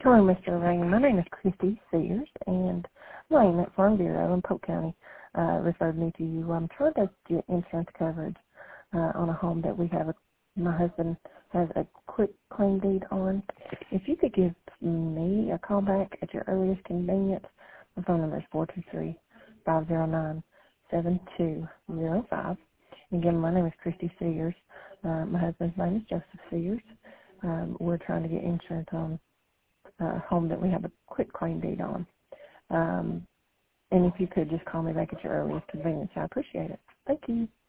Hello, Mr. Rain. My name is Christy Sears, and Lane at Farm Bureau in Polk County referred me to you. I'm trying to get insurance coverage on a home that we have. My husband has a quick claim deed on. If you could give me a call back at your earliest convenience, my phone number is 423-509-7205. Again, my name is Christy Sears. My husband's name is Joseph Sears. We're trying to get insurance on home that we have a quick claim deed on. And if you could just call me back at your earliest convenience, I appreciate it. Thank you.